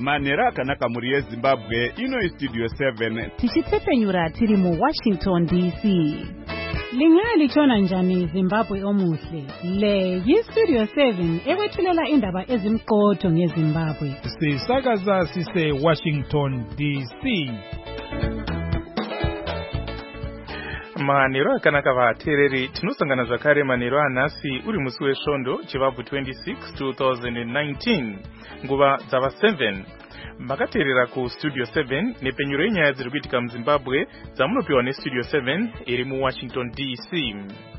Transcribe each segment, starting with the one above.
Manhero akanaka muri yeZimbabwe, ino iStudio 7. Tichitsepenyura tiri mu Washington DC. Lingalitshona njani Zimbabwe omuhle? Le yiStudio 7 ekwethulela indaba ezimqotho ngeZimbabwe. Sisakaza sise Washington DC. Manhero akanaka vateereri, tinosangana zvakare manhero anhasi uri musi wesvondo chivabvu 26 2019 nguva dzava 7. Makateerera kuStudio 7 nepenyuro yenyaya dziri kuitika muZimbabwe dzamunopiwa neStudio 7 iri muWashington DC.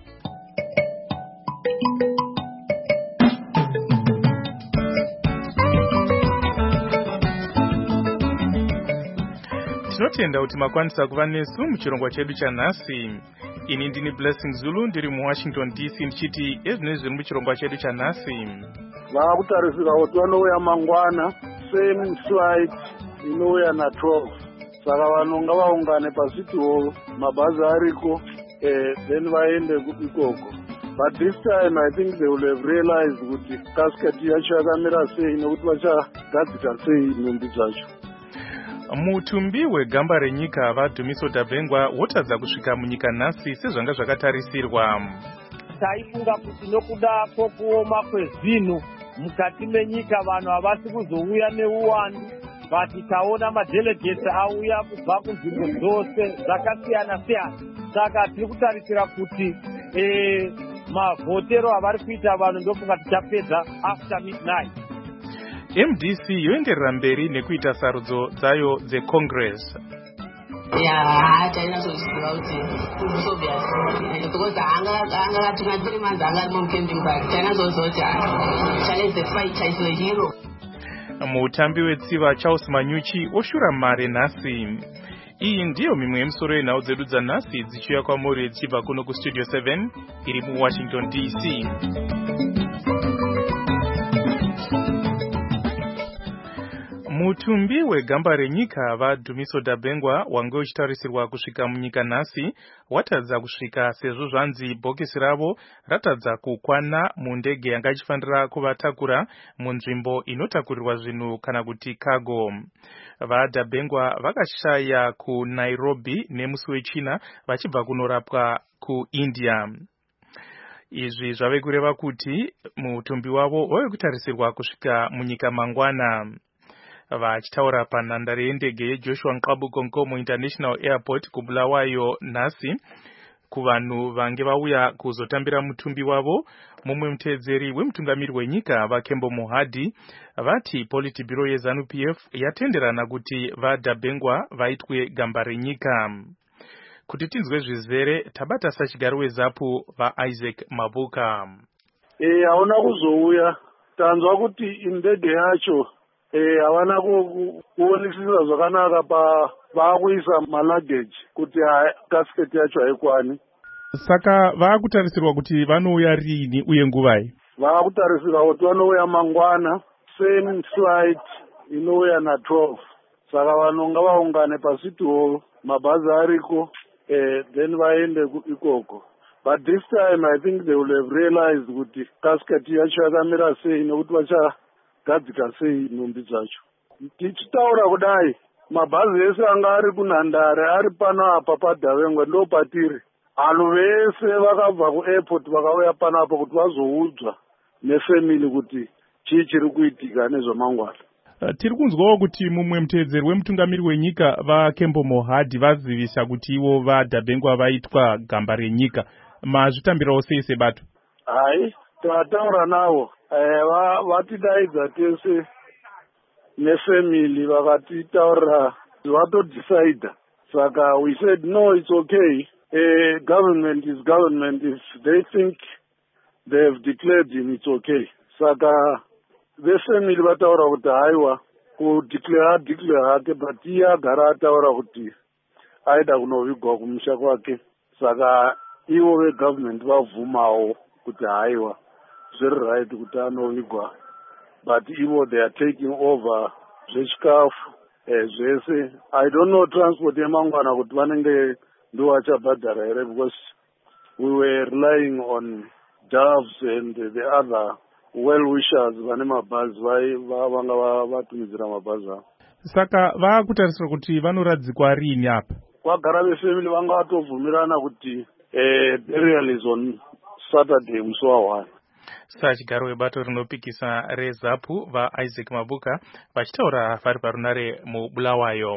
Tinotenda kuti makwanisa kuva nesu muchirongwa chedu chanhasi. Ini ndini Blessing Zulu ndiri muWashington DC ndichiti ezvinenge zviri muchirongwa chedu chanhasi. Vakutarisira kuti vanouya mangwana, same flight inouya na12. Saka vanhu ngavaungane paCity Hall, mabhazi ariko, then vaende ikoko. But this time I think they will have realized kuti casket yacho yakamira sei nekuti vachagadzika sei nhumbi dzacho. Mutumbi wegamba renyika vaDhumiso Dabengwa wotadza kusvika munyika nhasi sezvanga zvakatarisirwa. Taifunga kuti nokuda kwokuoma kwezvinhu mukati menyika vanhu havasi kuzouya neuwandu, but taona madelegates auya kubva kunzvimbo dzose dzakasiyana siyana. Saka tiri kutarisira kuti mavhotero avari kuita vanhu ndofunga tichapedza after midnight. MDC yoenderera mberi nekuita sarudzo dzayo dzeCongress. Tainazoziva kuti kuzobias because anga 3 months anga ari mucamping park tainazoziva kuti challenge the fight chaiso hero. Mutambi wetsiva Charles Manyuchi oshura mare nhasi. Iyi ndiyo mimwe yemisoro yenhau dzedu dzanhasi dzichiuya kwamuri dzichibva kuno kuStudio 7 iri muWashington DC. Mutumbi wegamba renyika vaDhumiso Dabengwa wange uchitarisirwa kusvika munyika nhasi watadza kusvika sezvo zvanzi bhokisi ravo ratadza kukwana mundege yanga ichifanira kuvatakura munzvimbo inotakurirwa zvinhu kana kuti cargo. VaDabengwa vakashaya kuNairobi nemusi wechina vachibva kunorapwa kuIndia. Izvi zvave kureva kuti mutumbi wavo wave kutarisirwa kusvika munyika mangwana. Vachitaura panhandare yendege yeJoshua Nkabuko Nkomo International Airport kuBulawayo nhasi kuvanhu vange vauya kuzotambira mutumbi wavo, mumwe muteedzeri wemutungamiri wenyika vaKembo Mohadi vati Politburo yeZANU-PF yatenderana kuti vaDabengwa vaitwe gamba renyika. Kuti tinzwe zvizere tabata sachigaro weZAPU vaIsaac Mabuka. Haona kuzouya, tanzwa kuti indege yacho havana kuonesisa zvakanaka vakuisa malageji kuti casket yacho haikwani. Saka vakutarisirwa kuti vanouya rini uye nguvai? Vakutarisirwa kuti vanouya mangwana, same flight inouya na12. Saka vanhu ngavaungane paCity Hall, mabhazi ariko, then vaende ikoko. But this time I think they will have realized kuti casket yacho yakamira sei nekuti vachagadzika sei nhumbi dzacho. Tichitaura kudai, mabhazi ese anga ari kunhandare ari pano apa paDabengwa ndo patiri. Vanhu vese vakabva kuairport vakauya pano apa kuti vazoudzwa nefamily kuti chii chiri kuitika nezvamangwana. Tiri kunzwawo kuti mumwe muteedzeri wemutungamiri wenyika vaKembo Mohadi vazivisa kuti ivo vaDabengwa vaitwa gamba renyika. Mazvitambirawo sei sebato? Hai, tataura navo. Vatidaidza tese nefamily vakatitaurira vatodecide. Saka we said no, it's okay. Government is government. If they think they have declared him, it's okay. Saka vefamily vataura kuti haiwa kudeclare hake, but iye agara ataura kuti aida kunovigwa kumusha kwake. Saka ivo vegovernment vabvumawo kuti haiwa zviri right kuti anovigwa, but ivo they are taking over zvechikafu zvese. I don't know transport yemangwana kuti vanenge ndo vachabhadhara here, because we were relying on doves and the other well wishers vane mabhazi vanga vatumidzira mabhazi avo. Saka vakutarisira kuti vanoradzikwa riini apa? Vagara vefamily vanga vatovhumirana kuti burial is on Saturday musi wa1. Sachigaro webato rinopikisa reZAPU vaIsaac Mabuka vachitaura vari parunare muBulawayo.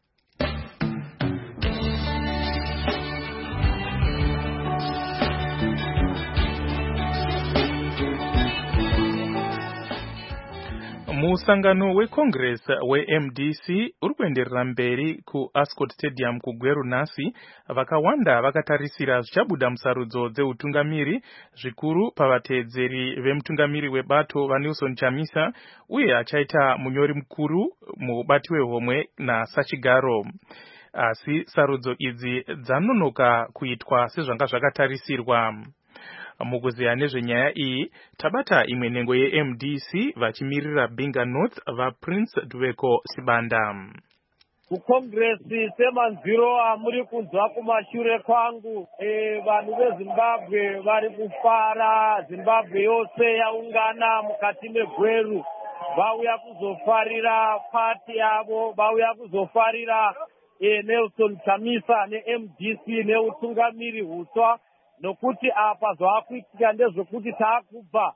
Musangano weCongress weMDC uri kuenderera mberi kuAscot Stadium kuGweru nhasi. Vakawanda vakatarisira zvichabuda musarudzo dzeutungamiri zvikuru pavateedzeri vemutungamiri webato vaNelson Chamisa uye achaita munyori mukuru mubati wehomwe naSachigaro. Asi sarudzo idzi dzanonoka kuitwa sezvanga zvakatarisirwa. Mukuziya nezvenyaya iyi tabata imwe nhengo yeMDC vachimirira Binga North vaPrince Duveko Sibanda. Kukongresi semanziro amuri kunzwa kumashure kwangu, vanhu veZimbabwe vari kufara. Zimbabwe yose yaungana mukati meGweru, vauya kuzofarira pati yavo, vauya kuzofarira Nelson Chamisa neMDC neutungamiri huswa. Nokuti apa zvaakuitika ndezvekuti taakubva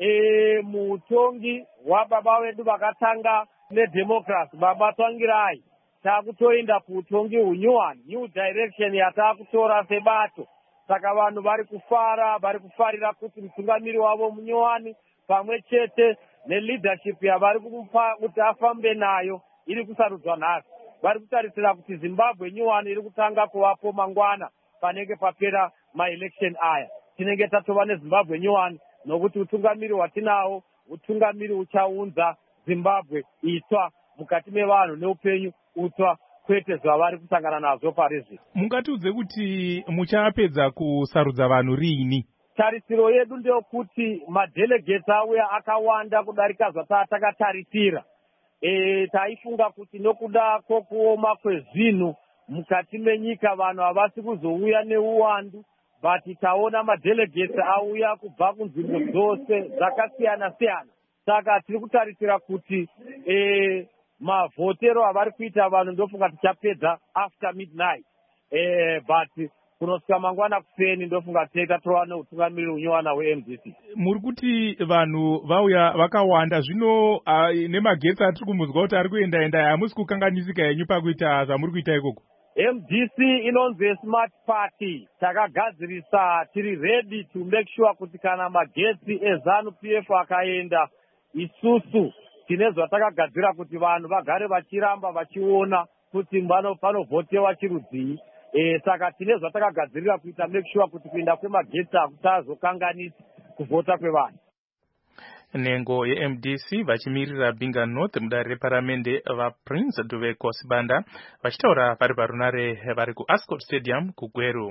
muutongi hwababa vedu vakatanga nedemocracy, baba Tsvangirai, taakutoenda kuutongi hunyuwani, new direction yataakutora sebato. Saka vanhu vari kufara, vari kufarira kuti mutungamiri wavo munyuwani pamwe chete neleadership yavari kumupa kuti afambe nayo iri kusarudzwa nhasi. Vari kutarisira kuti Zimbabwe nyuwani iri kutanga kuvapo mangwana panenge papera maelection aya. Tinenge tatova neZimbabwe nyuwani nokuti utungamiri hwatinawo utungamiri uchaunza Zimbabwe itsva mukati mevanhu neupenyu utsva kwete zvavari kusangana nazvo parizvi. Mungatiudze kuti muchapedza kusarudza vanhu riini? Tarisiro yedu ndeyokuti madelegates auya akawanda kudarika zvatakatarisira. Taifunga kuti nokuda kwokuoma kwezvinhu mukati menyika vanhu havasi kuzouya neuwandu, but taona madelegates auya kubva kunzvimbo dzose dzakasiyana siyana. Saka tiri kutarisira kuti mavhotero avari kuita vanhu ndofunga tichapedza after midnight. But kunosvika mangwana kuseni ndofunga tichatorwa neutungamiri unyuwana weMDC. Muri kuti vanhu vauya vakawanda, zvino nemagetsi atiri kumudzwa kuti ari kuenda hamusi kukanganisika yenyu pakuita zvamuri kuita ikoko? MDC inonzi smart party. Takagadzirisa tiri ready to make sure kuti kana magetsi eZANU PF akaenda, isusu tine zvatakagadzira kuti vanhu vagare vachiramba vachiona kuti panovhotewa chirudzii. Saka tine zvatakagadzirira kuita make sure kuti kuenda kwemagetsi hakutazokanganisi kuvhota kwevanhu. Nhengo yeMDC vachimirira Binga North mudare reparamende vaPrince Duveko Sibanda vachitaura vari parunare vari kuAscot Stadium kuGweru.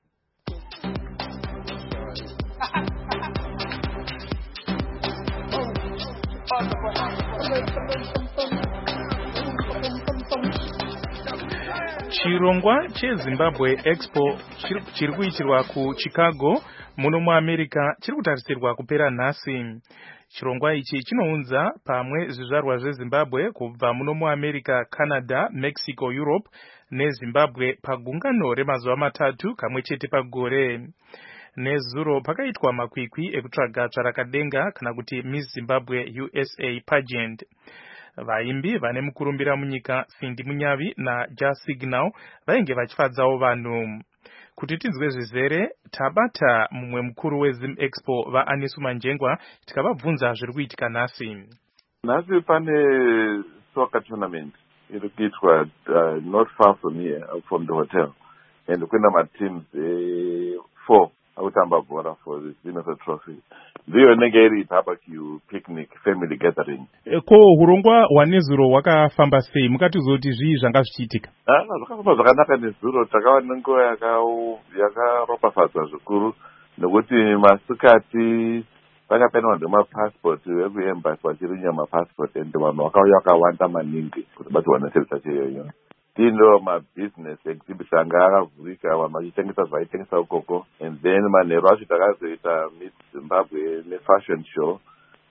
Chirongwa cheZimbabwe Expo chiri kuitirwa kuChicago muno muAmerica chiri kutarisirwa kupera nhasi. Chirongwa ichi chinounza pamwe zvizvarwa zveZimbabwe kubva muno muAmerica, Canada, Mexico, Europe neZimbabwe pagungano remazuva matatu kamwe chete pagore. Nezuro pakaitwa makwikwi ekutsvaga tsvarakadenga kana kuti Miss Zimbabwe USA pageant. Vaimbi vane mukurumbira munyika Cindy Munyavi naJasignal vainge vachifadzawo vanhu. Kuti tinzwe zvizere tabata mumwe mukuru weZimExpo vaAnisu Manjengwa tikavabvunza zviri kuitika nhasi. Nhasi pane soccer tournament iri kuitwa not far from here, from the hotel, and kuenda mateams 4 akutamba bhora for the Zimbabwe trophy. Ndiyo inenge iri barbecue picnic family gathering. Ko hurongwa hwaNezuro hwakafamba sei? Mukatizoti zvii zvanga zvichiitika? Zvakafamba zvakanaka Nezuro. Takawa nenguva yakaropafadzwa zvikuru nekuti masikati vakapenwa nemapassport vekuembassy vachirinya mapassport, and vanhu vakauya vakawanda maningi kuti vachiwana chero chacho. Tindo mabusiness exhibition anga akavhurika, vanhu vachitengesa zvaitengesa ukoko, and then manheru acho takazoita Miss Zimbabwe nefashion show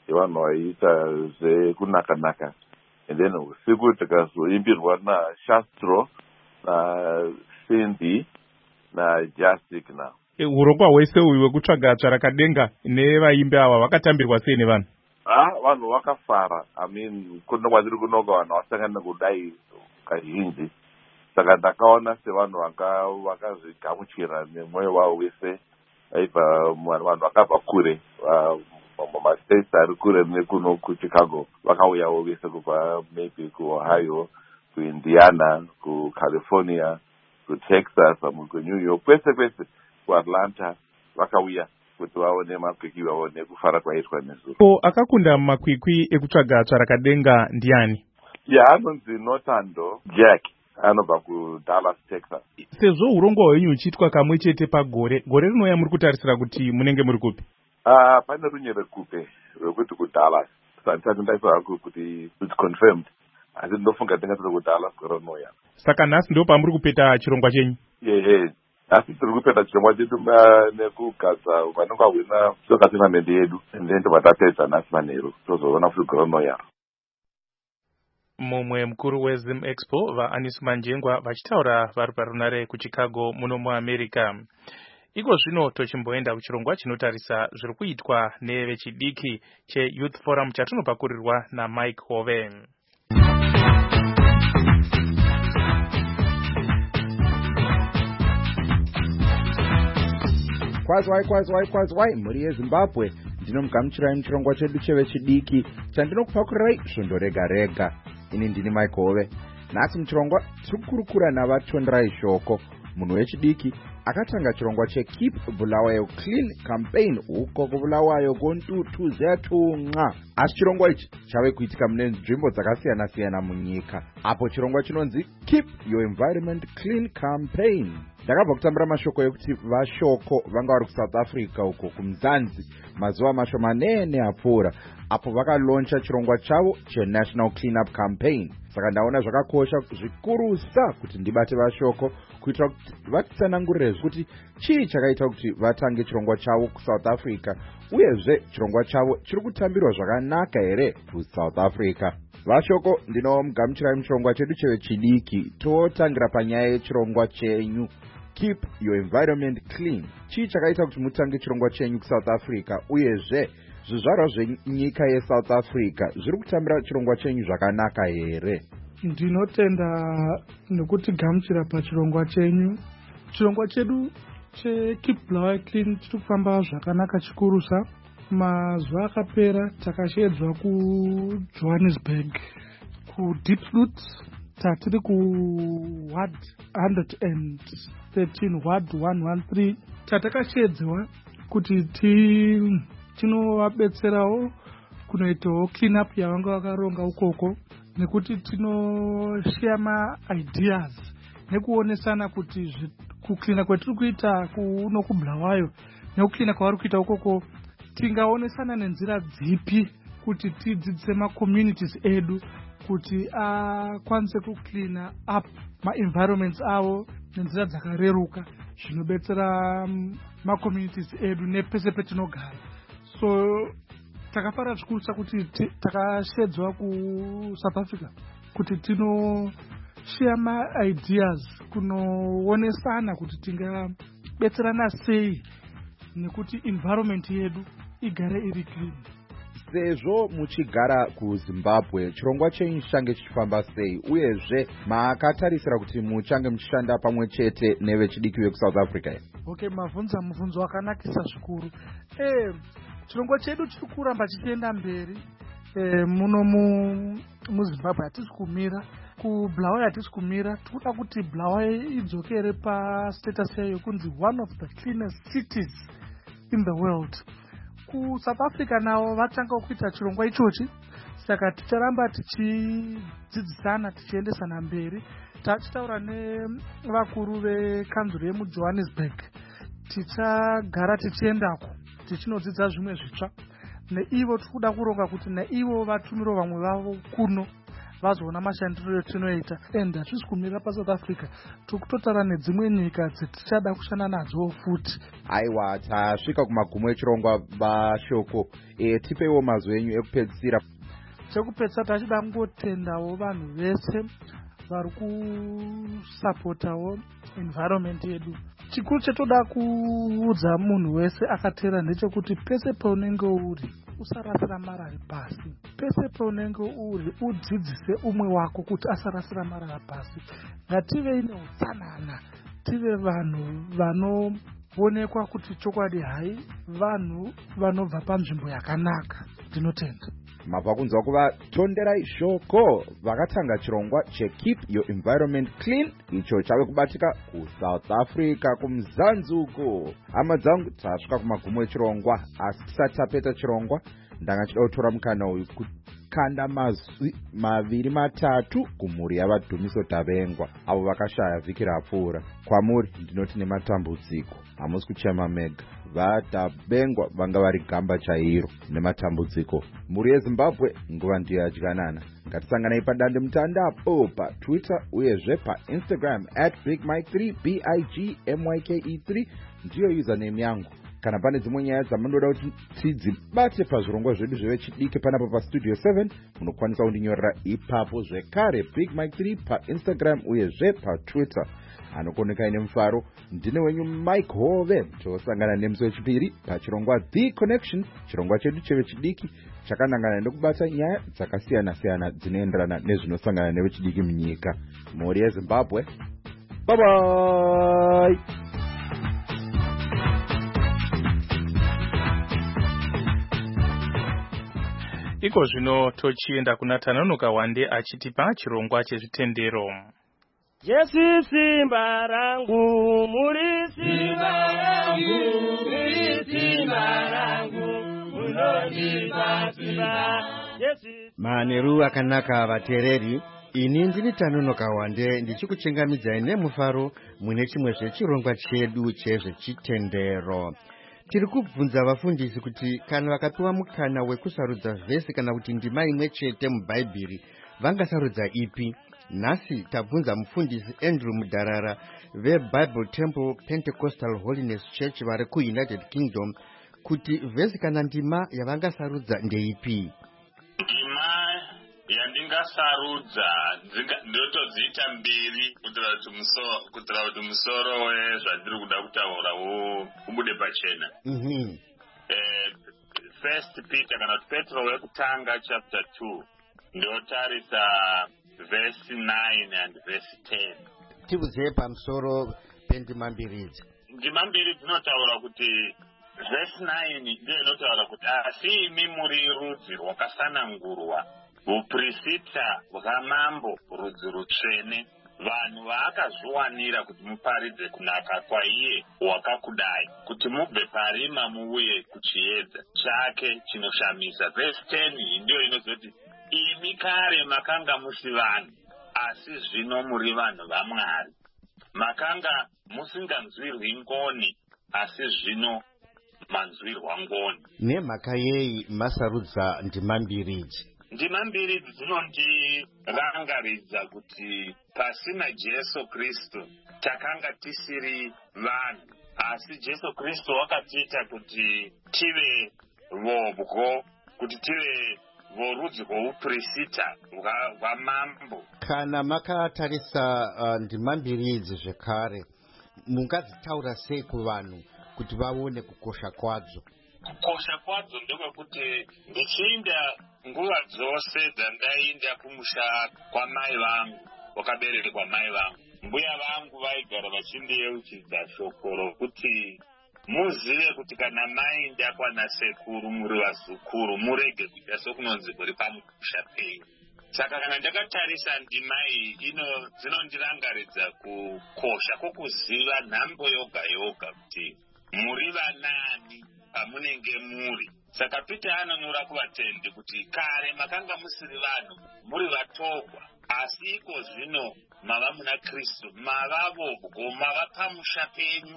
yevanhu vaiita zvekunaka-naka. And then usiku tikazoimbirwa naShastro naCindy naJustic now. Urongwa hwese uyu wekutsvaga tsvarakadenga nevaimbi ava vakatambirwa sei nevanhu? Vanhu vakafara. I mean, kuna kwaziri kunoka vanhu vasangana kudai kazhinji. Saka ndakaona sevanhu vakazvigamuchira nemwoyo wavo wese. Aibva vanhu vakabva kure, mastates ari kure nekuno kuChicago vakauyawo vese kubva maybe kuOhio, kuIndiana, kuCalifornia, kuTexas, kuNew York, kwese kuAtlanta vakauya kuti vaone makwikwi, vaone kufara kwaitwa nezuva. Akakunda makwikwi ekutsvaga tsvarakadenga ndiani? Anonzi Notando Jack, anobva kuDallas, Texas. Sezvo urongwa hwenyu uchiitwa kamwe chete pagore, gore rinouya muri kutarisira kuti munenge muri kupi? Pane runyere kupe rwekuti kuDallas. Sandisati ndaisa kuti it's confirmed. Asi ndinofunga tingatiri kuDallas gore rinouya. Saka nhasi ndo pamuri kupeta chirongwa chenyu? Asi tiri kupeta chirongwa chedu nekugadza vanenge vahwina soka tournament yedu. Then tovatapedza nhasi manheru tozoona kuti gore rinouya. Mumwe mukuru weZim Expo vaAnis Manjengwa vachitaura vari parunare kuChicago muno muAmerica. Iko zvino tochimboenda kuchirongwa chinotarisa zviri kuitwa nevechidiki cheYouth Forum chatinopakurirwa naMike Hove. Kwazwai muri yeZimbabwe, ndinomugamuchirai muchirongwa chedu chevechidiki chandinokupakurirai svondo rega. Ini ndini Mike Hove. Nhasi muchirongwa tiri kukurukura navatonderai shoko, munhu wechidiki akatanga chirongwa cheKeep Bulawayo Clean campaign uko kubulawayo kontutu zetunga. Asi chirongwa ichi chave kuitika mune nzvimbo dzakasiyana-siyana munyika, apo chirongwa chinonzi Keep Your Environment Clean campaign. Ndakabva kutambira mashoko ekuti vashoko vanga vari kuSouth Africa uko kumzanzi mazuva mashomanene apfuura, apo vakaloncha chirongwa chavo cheNational Cleanup Campaign. Saka ndaona zvakakosha zvikurusa kuti ndibate vashoko kuitira kuti vatitsanangurire kuti chii chakaita kuti vatange chirongwa chavo kuSouth Africa, uyezve chirongwa chavo chiri kutambirwa zvakanaka here kuSouth Africa. Vashoko, ndinomugamuchirai muchirongwa chedu chevechidiki. Totangira panyaya yechirongwa chenyu Keep Your Environment Clean. Chii chakaita kuti mutange chirongwa chenyu kuSouth Africa, uyezve zvizvarwa zvenyika yeSouth Africa zviri kutambira chirongwa chenyu zvakanaka here? Ndinotenda nekutigamuchira pachirongwa chenyu. Chirongwa chedu cheKeep Bulawayo Clean chiri kufamba zvakanaka chikurusa. Mazuva akapera takashedzwa kuJohannesburg, kuDeepsloot, tatiri kuWard 113, Ward 113. Tatakashedzwa kuti tinovabetserawo kunoitawo clean up yavanga vakaronga ukoko, nekuti tinoshare maideas nekuonesana kuti kuklina kwetiri kuita kuno kuBulawayo nekuklina kwavari kuita ukoko tingaonesana nenzira dzipi kuti tidzidzise macommunities edu kuti akwanise kuklina up maenvironments avo nenzira dzakareruka zvinobetsera macommunities edu nepese petinogara. So takafara zvikurusa kuti takashedzwa kuSouth Africa kuti tinoshare maideas kunoonesana kuti tingabetserana sei nekuti environment yedu igare iri clean. Sezvo muchigara kuZimbabwe, chirongwa chenyu chichange chichifamba sei, uyezve makatarisira kuti muchange muchishanda pamwe chete nevechidiki vekuSouth Africa? Okay, mabvunza mubvunzo wakanakisa zvikuru. Chirongwa chedu chiri kuramba chichienda mberi. Muno muZimbabwe hatisi kumira, kuBulawayo hatisi kumira. Tikuda kuti Bulawayo idzokere pastatus yayo kunzi one of the cleanest cities in the world. KuSouth Africa navo vatanga kuita chirongwa ichochi, saka ticharamba tichidzidzisana tichiendesana mberi. Tachitaura nevakuru vekanzuro yemuJohannesburg, tichagara tichiendako tichinodzidza zvimwe zvitsva. Neivo tikuda kuronga kuti naivo vatumiro vamwe vavo kuno vazoona mashandiro etinoita. And hatisi kumira paSouth Africa, tiri kutotara nedzimwe nyika dzetichada kushanda nadzo futi. Aiwa, tasvika kumagumo echirongwa vashoko. Tipeiwo mazwi enyu ekupedzisira. Chekupedzisira tachida kungotendawo vanhu vese vari kusapotawo environment yedu. Chikuru chetoda kuudza munhu wese akatera ndechekuti pese paunenge uri usarasira marara pasi. Pese paunenge uri udzidzise umwe wako kuti asarasira marara pasi. Ngative ine utsanana, tive vanhu vanoonekwa kuti chokwadi hai vanhu vanobva panzvimbo yakanaka. Ndinotenda. Mabva kunzwa kuvatonderai shoko vakatanga chirongwa cheKeep Your Environment Clean, icho chave kubatika kuSouth Africa kumuzanzi uko. Hama dzangu, tasvika kumagumo echirongwa, asi tisati tapeta chirongwa ndanga chida kutora mukana uyu kukanda mazwi maviri matatu kumhuri yavaDhumiso Dabengwa avo vakashaya vhiki rapfuura. Kwamuri ndinoti nematambudziko, hamusi kuchema mega. VaDabengwa vanga vari gamba chairo nematambudziko. Mhuri yeZimbabwe nguva ndiyo yadyanana. Ngatisanganai padande mutandapo paTwitter uyezve paInstagram @BigMike3 BIGMYKE3 ndiyo username yangu. Kana pane dzimwe nyaya dzamunoda kuti tidzibate pazvirongwa zvedu zvevechidiki panapo paStudio 7, munokwanisa kundinyorera ipapo zvekare BigMike3 paInstagram uyezve paTwitter. Anokoneka ine mufaro, ndine wenyu Mike Hove. Tosangana nemusi wechipiri pachirongwa The Connection, chirongwa chedu chevechidiki chakanangana nekubata nyaya dzakasiyana-siyana dzinoenderana nezvinosangana nevechidiki munyika. Mhuri yeZimbabwe, bye bye. Iko zvino tochienda kuna Tanonoka Wande achitipa chirongwa chezvitendero. Jesu simba rangu, muri simba rangu, muri simba rangu, munondipa simba. Maneru akanaka vatereri, ini ndini Tanonoka Wande ndichikuchengamidzai nemufaro mune chimwe zvechirongwa chedu chezvechitendero. Tiri kubvunza vafundisi kuti kana vakapiwa mukana wekusarudza vhesi kana kuti ndima imwe chete mubhaibheri vangasarudza ipi. Nhasi tabvunza mufundisi Andrew Mudharara veBible Temple Pentecostal Holiness Church vari kuUnited Kingdom kuti vhesi kana ndima yavangasarudza ndeipi. Ndima yandingasarudza ndotodziita mbiri kuitira kuti musoro wezvandiri kuda kutaura ubude pachena. First Peter kana kuti Petro wekutanga chapter 2 ndotarisa verse 9 and verse 10. Tibudzei pamusoro pendima mbiri idzi. Ndima mbiri dzinotaura kuti verse 9 ndiyo inotaura kuti asi imi muri rudzi rwakasanangurwa, uprista hwamambo, rudzi rutsvene, vanhu vaakazviwanira kuti muparidze kunaka kwaiye wakakudai, kuti mubve parima muuye kuchiedza chake chinoshamisa. Verse 10 ndiyo inozoti imi kare makanga musi vanhu, asi zvino muri vanhu vaMwari. Makanga musinganzwirwi ngoni, asi zvino manzwirwa ngoni. Nemhaka yei masarudza ndima mbiri idzi? Ndima mbiri idzi dzinondirangaridza kuti pasina Jesu Kristu takanga tisiri vanhu, asi Jesu Kristu wakatiita kuti tive vobwo, kuti tive vorudzi rwouprista hwamambo. Kana makatarisa ndima mbiri idzi zvekare, mungadzitaura sei kuvanhu kuti vaone kukosha kwadzo? Kukosha kwadzo ndokwekuti ndichiinda nguva dzose dzandainda kumusha kwamai vangu, wakaberekwa mai vangu, mbuya vangu vaigara vachindiyeuchidza shoko rokuti muzive kuti kana mainda kwana sekuru muri vazukuru, murege kuita sokunonzi muri pamusha penyu. Saka kana ndakatarisa ndima iyi dzinondirangaridza kukosha kwokuziva nhambo yoga yoga kuti muri vanani pamunenge muri. Saka Peter anonyora kuvatendi kuti kare makanga musiri vanhu, muri vatorwa, asi iko zvino mava muna Kristu, mava vobwo, mava pamusha penyu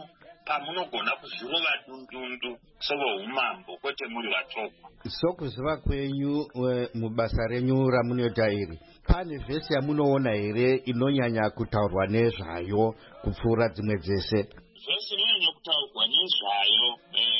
pamunogona kuzvirova dundundu sevoumambo kwete muri vatoko. Sokuziva kwenyu mubasa renyu ramunoita iri, pane vhesi yamunoona here inonyanya kutaurwa nezvayo kupfuura dzimwe dzese? Vhesi inonyanya kutaurwa nezvayo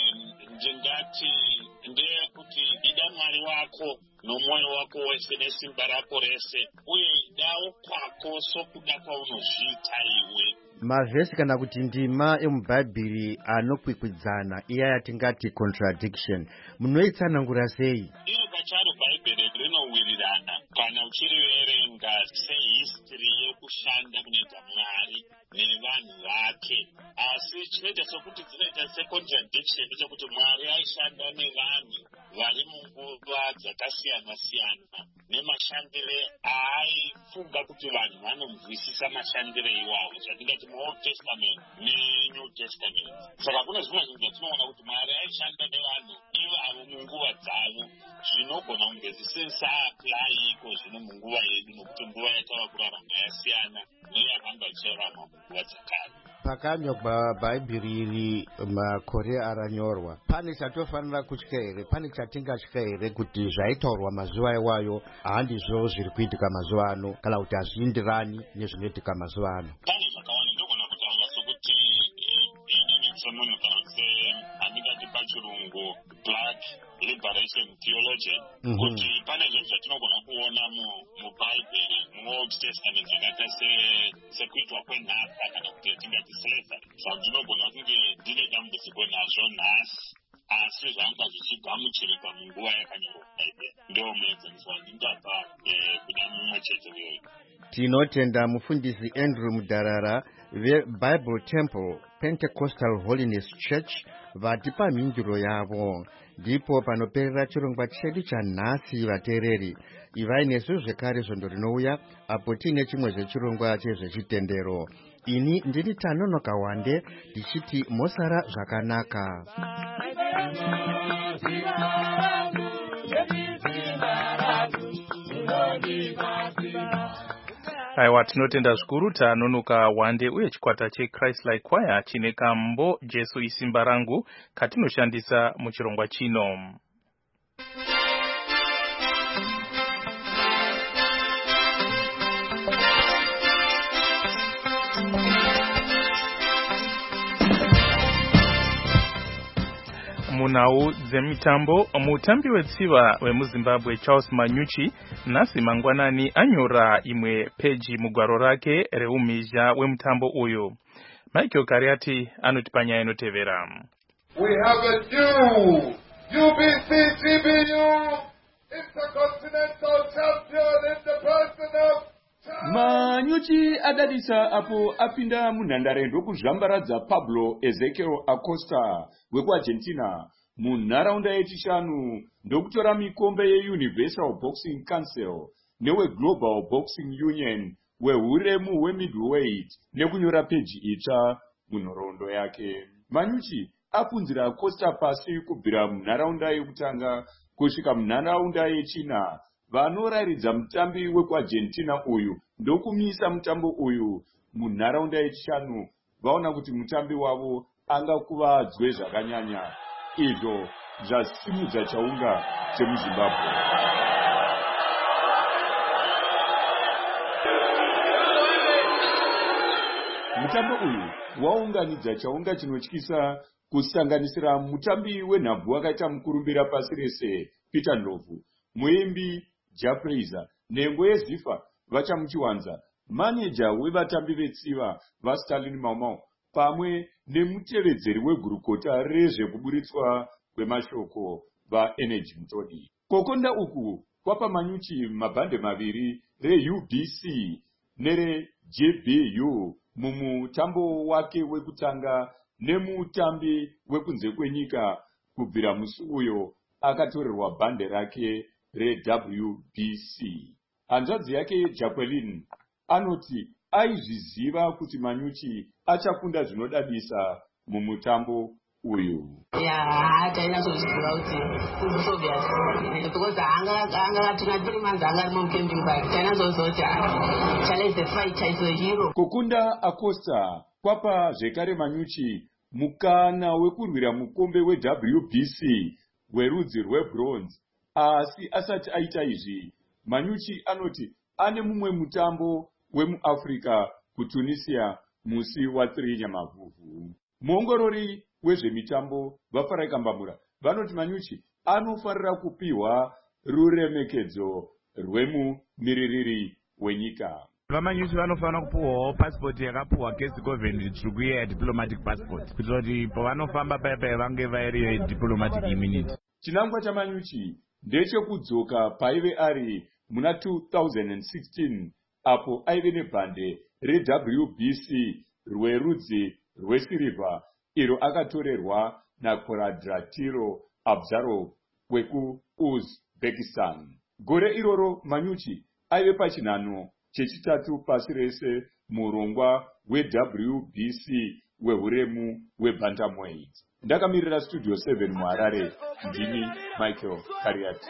ndingati ndeyekuti ida Mwari wako nomwoyo wako wese nesimba rako rese, uye idawo kwako sokuda kwaunozviita iwe. Mavhesi kana kuti ndima emubhaibheri anokwikwidzana, iya yatingati contradiction, munoitsanangura sei? Iro pacharo bhaibheri rinowirirana kana uchiriverenga sehistory yekushanda kunoita Mwari nevanhu vake, asi chinoita sokuti dzinoita secontradiction chekuti Mwari aishanda nevanhu vari munguva dzakasiyana siyana nemashandire aifunga kuti vanhu vanomvisisa mashandire iwawo, zvatingati muOld Testament neNew Testament. Saka kune zvimwe zvinhu zvatinoona kuti Mwari aishanda nevanhu ivavo munguva dzavo, zvinogona kunge zvisisaaplaiko zvino munguva yedu, nokuti nguva yatava kurarama yasiyana neyakanga ichirarama munguva dzakare. Pakanyogwa bhaibheri iri makore aranyorwa, pane chatofanira kutya here? Pane chatingatya here kuti zvaitaurwa mazuva iwayo handizvo zviri kuitika mazuva ano, kana kuti hazviindirani nezvinoitika mazuva ano? Pane zvakawanda ndogona kutaura sokuti inini semunhu kana kuti handingati pachirungu black liberation theologian, kuti pane zvinhu zvatinogona kuona mubhaibheri muOld Testament zvakaita sekuitwa kwenhaka kana kuti tingati slavery, zvandinogona kunge ndine dambudziko nazvo nhasi, asi zvanga zvichigamuchirika munguva yakanyorwa bhaibheri. Ndo muenzaniso wandingapa kuda mumwe chete uyoyo. Tinotenda mufundisi Andrew Mudharara veBible Temple Pentecostal Holiness Church vatipa mhinduro yavo. Ndipo panoperera chirongwa chedu chanhasi vateereri. Ivai nesu zvekare zvondo rinouya apo tiine chimwe zvechirongwa chezvechitendero. Ini ndiri Tanonoka Wande ndichiti mosara zvakanaka. Aiwa, tinotenda zvikuru Tanonoka Wande uye chikwata cheChrist Like Choir chine kambo Jesu isimba rangu katinoshandisa muchirongwa chino. Munhau dzemitambo, mutambi wetsiva wemuZimbabwe Charles Manyuchi nhasi mangwanani anyora imwe peji mugwaro rake reumhizha wemutambo uyu. Michael Kariati anoti panyaya inotevera. We have a new UBC TBU Intercontinental Champion in the person of Manyuchi adadisa apo apinda munhandare ndokuzvambaradza Pablo Ezequiel Acosta wekuArgentina munharaunda yechishanu ndokutora mikombe yeUniversal Boxing Council neweGlobal Boxing Union wehuremu hwemiddleweight nekunyora peji itsva munhoroondo yake. Manyuchi apunzira Acosta pasi kubvira munharaunda yekutanga kusvika munharaunda yechina. Vanoraridza mutambi wekuArgentina uyu ndokumisa mutambo uyu munharaunda yechishanu vaona kuti mutambi wavo angakuvadzwe zvakanyanya. Izvo zvasimudza chaunga chemuZimbabwe. Mutambo uyu waunganidza chaunga chinotyisa kusanganisira mutambi wenhabvu wakaita mukurumbira pasi rese Peter Ndlovu, muimbi Jafreza, nhengo yeZifa vachamuchiwanza, maneja wevatambi vetsiva vaStalin Maumau pamwe nemutevedzeri wegurukota rezvekuburitswa kwemashoko vaEnergy Mutodi. Kokonda uku kwapa Manyuchi mabhande maviri reUBC nereJBU mumutambo wake wekutanga nemutambi wekunze kwenyika kubvira musi uyo akatorerwa bhande rake reWBC. Hanzvadzi yake Jacqueline anoti aizviziva kuti Manyuchi achakunda zvinodadisa mumutambo uyu. Taina kuzviziva kuti kuzvisobvious because anga tiri manzi anga ari mucamping park taina zozoti challenge the fight chaiso hero. Kukunda Acosta kwapa zvekare Manyuchi mukana wekurwira mukombe weWBC werudzi rwebronze. Asi asati aita izvi, Manyuchi anoti ane mumwe mutambo wemuAfrica kuTunisia musi wa3 Nyamavhuvhu. Muongorori wezvemitambo vaFarai Kambamura vanoti Manyuchi anofarira kupiwa ruremekedzo rwemumiririri wenyika. Vamanyuchi vanofanira kupuwawo passport yakapuwa gesi government tsvuku ya diplomatic passport kuitira kuti pavanofamba paya vange vairi diplomatic immunity. Chinangwa chaManyuchi ndechekudzoka paive ari muna 2016 apo aive nebhande reWBC rwerudzi rwesirivha iro akatorerwa naKoradratiro Abzarov wekuUzbekistan. Gore iroro Manyuchi aive pachinhano chechitatu pasi rese murongwa weWBC wehuremu webantamweight. Ndakamirira Studio 7 muHarare, ndini Michael Kariati.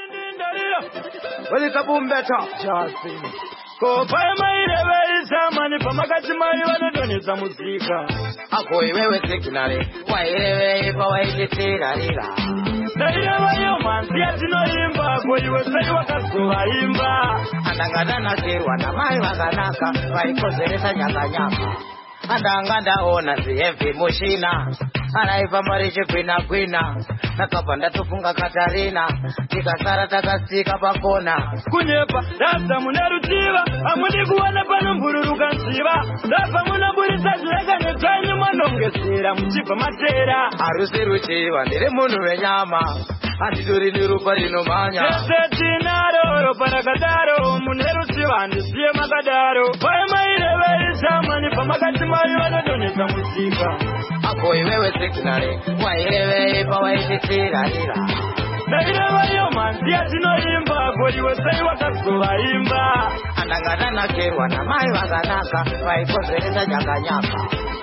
Kopai maireve izamani pamakati mai vanodonhedza muzika. Ako iwewe signare waireve pawaititsirarira. Ndaireva iyo manzi yatinoimba ako iwe sei wakazovaimba. Andangadanakirwa namai vakanaka vaikozeresa nyakanyaka. Andanga ndaona zihevhi mushina araifamba richigwina-gwina. Nakabva ndatofunga Katarina tikasara takasika pakona. Kunyepa ndabva mune rutiva hamudi kuona panombururuka nziva. Ndabva munoburitsa zvirekane dzenyu manongezera muchibva matera. Harusi ruchiva ndiri munhu wenyama handitori neropa rinomhanya. Tese tinaro ropa rakadaro mune ruchiva handisiye makadaro. Pai maireve izamani pamakati mai vanodonhedza muzika. Ako iwewe signare waireve pawaititsirarira. Ndaireva iyo manzi yatinoimba ako iwe sei wakazovaimba. Andangadanakirwa namai vakanaka vaikozeresa nyakanyaka.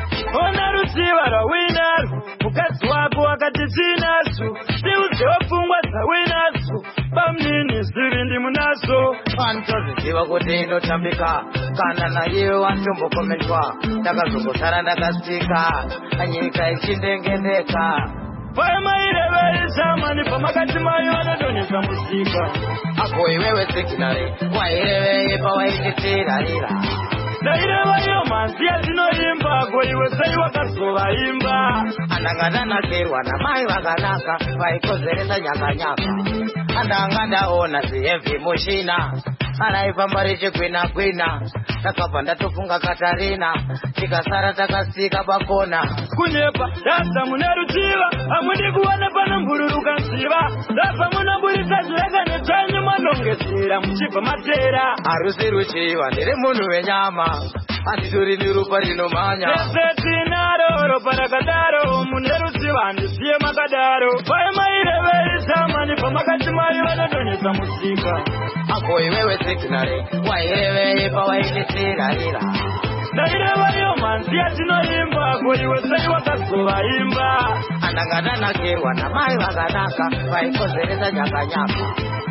Ona ruchiva rwawinaru mukadzi wako wakati tinasu tiudzewo pfungwa dzawinasu pamnini zivi ndimunaso. Anotoziziva kuti inotambika kana naiwe wantombokomentwa. Ndakazongosara ndakasika nyika ichindengendeka. Pai maireve izamani pamakati mai vanodonhedza muzika. Ako iwewe signare waireve pawaititsirarira. Ndaireva iyo manzi yatinoimba ako iwe sei wakazovaimba. Andangadanakirwa namai vakanaka vaikozeresa nyakanyaka. Andanga ndaona zihevhi mushina araifamba richigwina-gwina. Nakabva ndatofunga Katarina tikasara takasika pakona. Kunyepa ndabva mune ruchiva hamudi kuona panombururuka nziva. Ndabva munoburitsa zvirekane dzenyu manongezera muchibva matera. Harusi ruchiva ndiri munhu wenyama handitori neropa rinomhanya. Tese tinaro ropa rakadaro mune ruchiva handisiye makadaro. Pai maireve izamani pamakati mai vanodonhedza muzika. Ako iwewe signare waireve pawaititsirarira. Ndaireva iyo manzi yatinoimba ako iwe sei wakazovaimba. Andangadanakirwa namai vakanaka vaikozeresa nyakanyaka.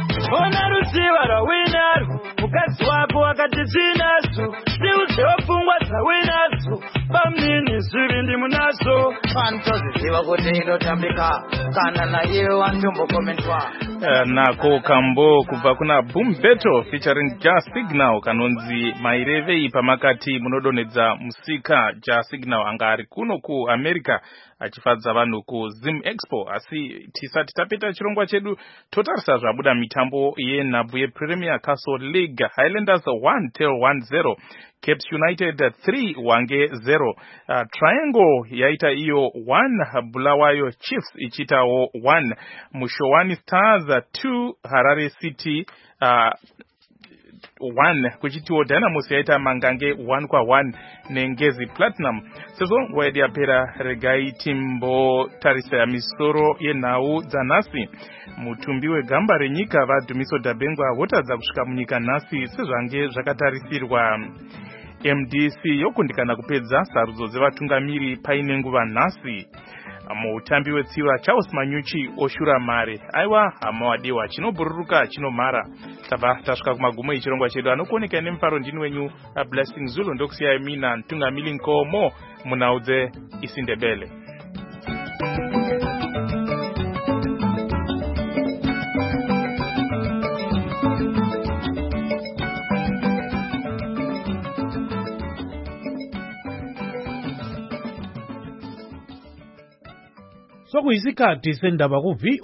Ona ruchiva rwawinaru mukadzi wako wakati tinasu tiudzewo pfungwa dzawinasu pamnini zivi ndimunaso. Anotoziziva kuti inotambika kana naiwe wantombokomentwa. Nako kambo kubva kuna Boom Battle featuring Jasignal kanonzi mairevei pamakati munodonhedza musika. Jasignal anga ari kuno kuAmerica achifadza vanhu kuZim Expo. Asi tisati tapeta chirongwa chedu totarisa zvabuda mitambo yenhabvu yePremier Castle League. Highlanders 1-1-0, Caps United 3-0, Triangle yaita iyo 1, Bulawayo Chiefs ichitawo 1, Mushowani Stars 2, Harare City 1, kuchitiwo Dynamos yaita Mangange 1-1 neNgezi Platinum. Sezvo nguva yedu yapera, regai timbotarisa misoro yenhau dzanhasi. Mutumbi wegamba renyika vaDhumiso Dabengwa votadza kusvika munyika nhasi sezvange zvakatarisirwa. MDC yokundikana kupedza sarudzo dzevatungamiri paine nguva nhasi. mutambi wetsiva Charles Manyuchi oshura mare. Aiwa hama wadiwa chinobhururuka chinomhara. Tabva tasvika kumagumo echirongwa chedu. Anokuoneka nemufaro ndini wenyu Blessing Zulu ndokusiyai mina Ntungamili Nkomo munaudze isindebele. Sokuyisikhathi sendaba ku